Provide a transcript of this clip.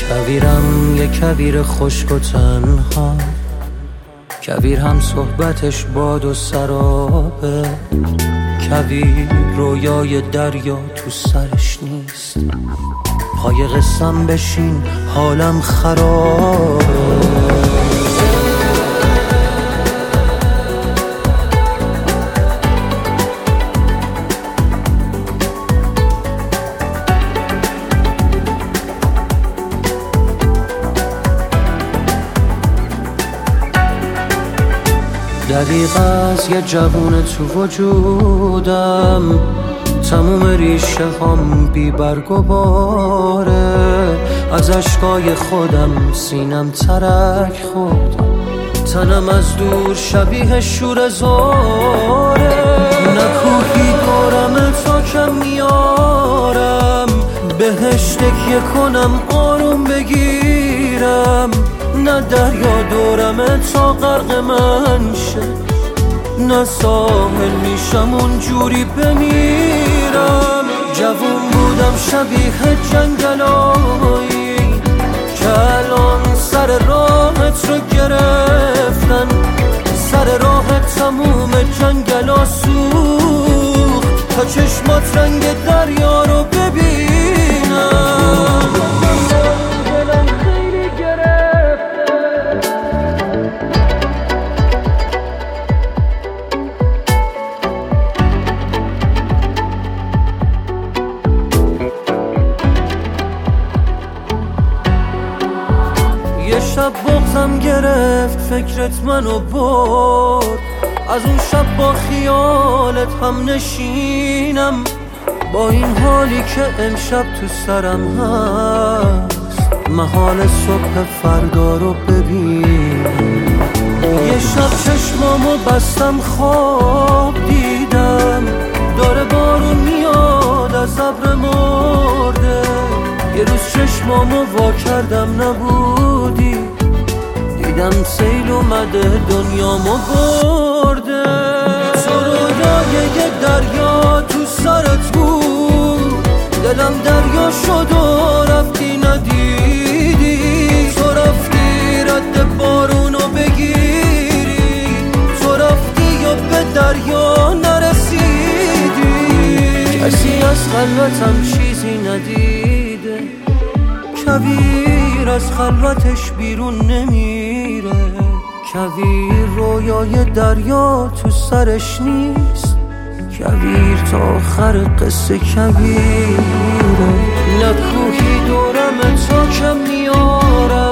کویرم یه کویر خشک و تنها، کویر هم صحبتش باد و سرابه، کویر رویای دریا تو سرش نیست، پای قسم بشین حالم خرابه. دقیق از یه جوون تو وجودم، تموم ریشه هم بی برگ و باره، از اشکای خودم سینم ترک خورد، تنم از دور شبیه شور زاره، نکوهی دورم تا کم میارم، بهش تکیه کنم آروم بگیرم، نه دریا دورم تا غرق من شه، نه ساحل میشم اونجوری بمیرم. جوون بودم شبیه جنگلایی که الان سر راهت رو گرفتن، سر راهت تموم جنگلا سوخت تا چشمات رنگ دریا رو ببینم. یه شب بغضم گرفت فکرت منو برد، از اون شب با خیالت هم نشینم، با این حالی که امشب تو سرم هست، محال صبح فردا رو ببین. یه شب چشمامو بستم خواب دیدم، داره بارون میاد از ابر مرده، یه روز چشمامو وا کردم نبودی، دیدم سیل اومده دنیامو برده. تو رویای یه دریا تو سرت بود، دلم دریا شد و رفتی ندیدی، تو رفتی رد بارونو بگیری، تو رفتی یا به دریا نرسیدی، کسی از خلوتم چیزی ندیده، کویر از خلوتش بیرون نمیره، کویر رویای دریا تو سرش نیست، کویر تا آخر قصه کویره، نکوهی دورم تا کم میارم،